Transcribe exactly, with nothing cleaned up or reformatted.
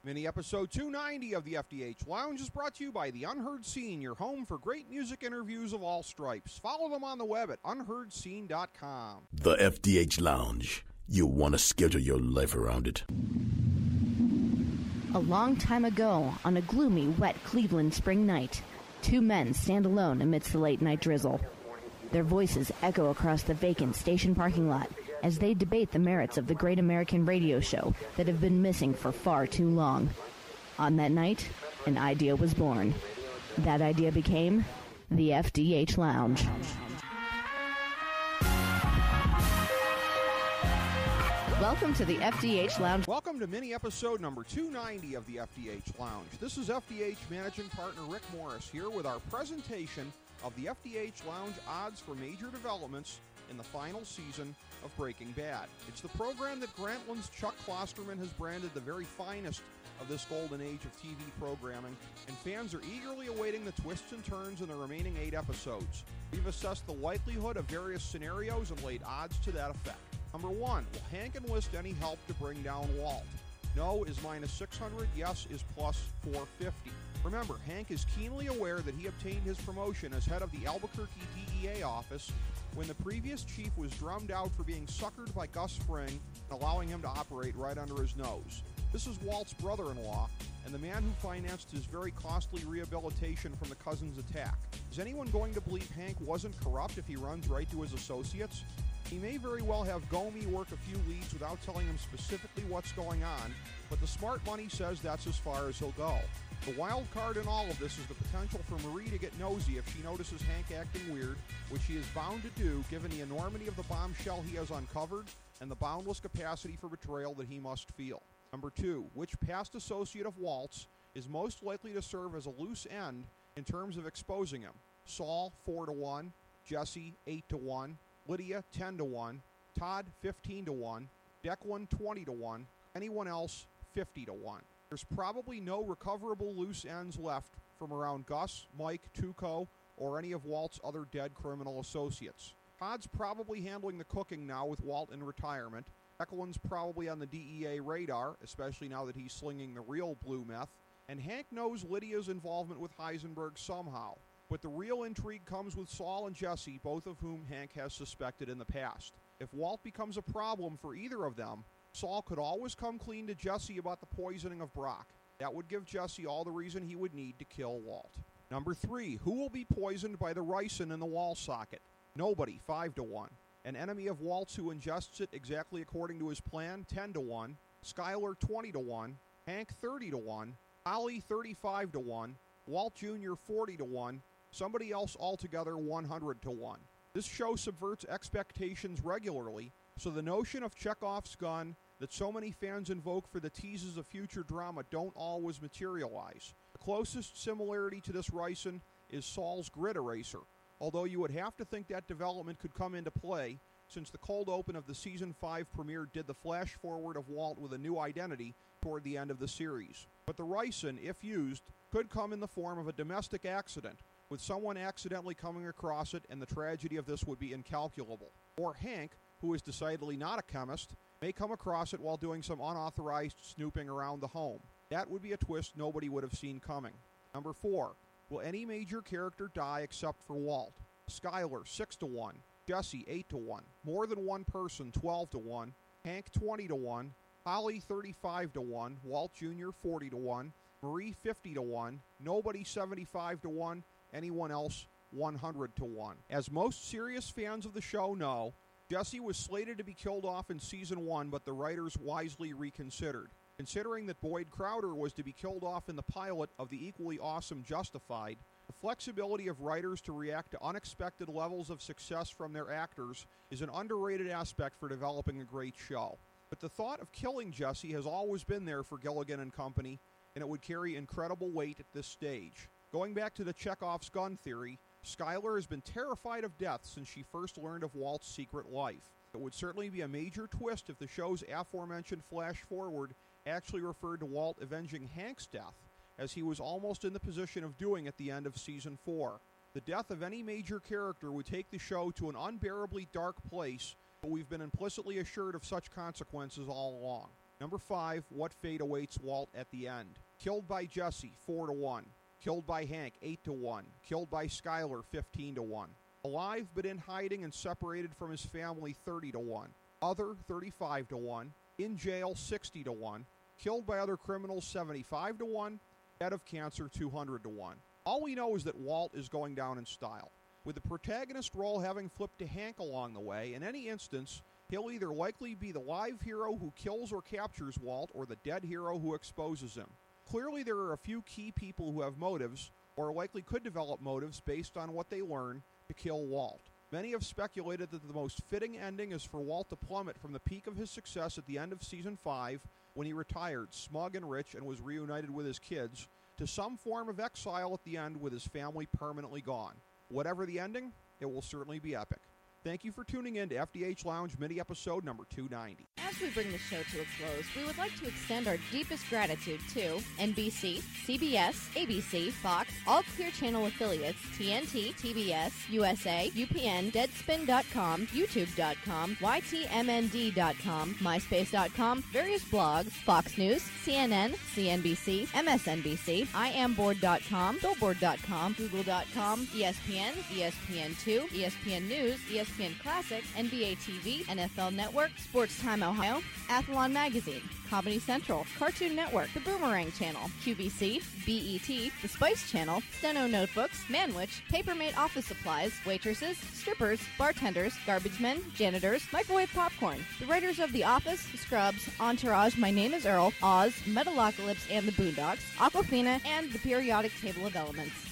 Mini episode two ninety of the F D H Lounge is brought to you by The Unheard Scene, your home for great music interviews of all stripes. Follow them on the web at unheard scene dot com. The F D H Lounge. You want to schedule your life around it. A long time ago, on a gloomy, wet Cleveland spring night, two men stand alone amidst the late-night drizzle. Their voices echo across the vacant station parking lot as they debate the merits of the great American radio show that have been missing for far too long. On that night, an idea was born. That idea became the F D H Lounge. Welcome to the F D H Lounge. Welcome to mini episode number two ninety of the F D H Lounge. This is F D H managing partner Rick Morris here with our presentation of the F D H Lounge odds for major developments in the final season of Breaking Bad. It's the program that Grantland's Chuck Klosterman has branded the very finest of this golden age of T V programming, and fans are eagerly awaiting the twists and turns in the remaining eight episodes. We've assessed the likelihood of various scenarios and laid odds to that effect. Number one, will Hank enlist any help to bring down Walt? No is minus six hundred, yes is plus four fifty. Remember, Hank is keenly aware that he obtained his promotion as head of the Albuquerque D E A office when the previous chief was drummed out for being suckered by Gus Fring and allowing him to operate right under his nose. This is Walt's brother-in-law and the man who financed his very costly rehabilitation from the cousin's attack. Is anyone going to believe Hank wasn't corrupt if he runs right to his associates? He may very well have Gomi work a few leads without telling him specifically what's going on, but the smart money says that's as far as he'll go. The wild card in all of this is the potential for Marie to get nosy if she notices Hank acting weird, which she is bound to do given the enormity of the bombshell he has uncovered and the boundless capacity for betrayal that he must feel. Number two, which past associate of Walt's is most likely to serve as a loose end in terms of exposing him? Saul, four to one, Jesse, eight to one, Lydia, ten to one, Todd, fifteen to one, Declan, twenty to one, anyone else, fifty to one. There's probably no recoverable loose ends left from around Gus, Mike, Tuco, or any of Walt's other dead criminal associates. Todd's probably handling the cooking now with Walt in retirement. Declan's probably on the D E A radar, especially now that he's slinging the real blue meth. And Hank knows Lydia's involvement with Heisenberg somehow. But the real intrigue comes with Saul and Jesse, both of whom Hank has suspected in the past. If Walt becomes a problem for either of them, Saul could always come clean to Jesse about the poisoning of Brock. That would give Jesse all the reason he would need to kill Walt. Number three, who will be poisoned by the ricin in the wall socket? Nobody, five to one. An enemy of Walt's who ingests it exactly according to his plan, ten to one. Skyler, twenty to one. Hank, thirty to one. Ollie, thirty-five to one. Walt Junior, forty to one. Somebody else altogether, one hundred to one. This show subverts expectations regularly, so the notion of Chekhov's gun that so many fans invoke for the teases of future drama don't always materialize. The closest similarity to this ricin is Saul's grid eraser, although you would have to think that development could come into play since the cold open of the season five premiere did the flash forward of Walt with a new identity toward the end of the series. But the ricin, if used, could come in the form of a domestic accident, with someone accidentally coming across it, and the tragedy of this would be incalculable. Or Hank, who is decidedly not a chemist, may come across it while doing some unauthorized snooping around the home. That would be a twist nobody would have seen coming. Number four, will any major character die except for Walt? Skyler, six to one. Jesse, eight to one. More than one person, twelve to one. Hank, twenty to one. Holly, thirty-five to one. Walt Junior, forty to one. Marie, fifty to one. Nobody, seventy-five to one. Anyone else, one hundred to one. As most serious fans of the show know, Jesse was slated to be killed off in season one, but the writers wisely reconsidered. Considering that Boyd Crowder was to be killed off in the pilot of the equally awesome Justified, the flexibility of writers to react to unexpected levels of success from their actors is an underrated aspect for developing a great show. But the thought of killing Jesse has always been there for Gilligan and company, and it would carry incredible weight at this stage. Going back to the Chekhov's gun theory, Skyler has been terrified of death since she first learned of Walt's secret life. It would certainly be a major twist if the show's aforementioned flash forward actually referred to Walt avenging Hank's death, as he was almost in the position of doing at the end of season four. The death of any major character would take the show to an unbearably dark place, but we've been implicitly assured of such consequences all along. Number five, What Fate Awaits Walt at the End. Killed by Jesse, four to one. Killed by Hank, eight to one. Killed by Skyler, fifteen to one. Alive but in hiding and separated from his family, thirty to one. Other, thirty-five to one. In jail, sixty to one. Killed by other criminals, seventy-five to one. Dead of cancer, two hundred to one. All we know is that Walt is going down in style, with the protagonist role having flipped to Hank along the way. In any instance, he'll either likely be the live hero who kills or captures Walt, or the dead hero who exposes him. Clearly, there are a few key people who have motives, or likely could develop motives based on what they learn to kill Walt. Many have speculated that the most fitting ending is for Walt to plummet from the peak of his success at the end of Season five, when he retired, smug and rich, and was reunited with his kids, to some form of exile at the end with his family permanently gone. Whatever the ending, it will certainly be epic. Thank you for tuning in to F D H Lounge mini-episode number two ninety. As we bring the show to a close, we would like to extend our deepest gratitude to N B C, C B S, A B C, Fox, all Clear Channel affiliates, T N T, T B S, U S A, U P N, Deadspin dot com, YouTube dot com, Y T M N D dot com, MySpace dot com, various blogs, Fox News, C N N, C N B C, M S N B C, I am board dot com, Billboard dot com, Google dot com, E S P N, E S P N two, E S P N News, E S P N Classic, N B A T V, N F L Network, Sports Time Ohio, Athlon Magazine, Comedy Central, Cartoon Network, The Boomerang Channel, Q V C, B E T, The Spice Channel, Steno Notebooks, Manwich, Papermate Office Supplies, waitresses, strippers, bartenders, garbage men, janitors, microwave popcorn, the writers of The Office, Scrubs, Entourage, My Name is Earl, Oz, Metalocalypse and the Boondocks, Aquafina, and the Periodic Table of Elements.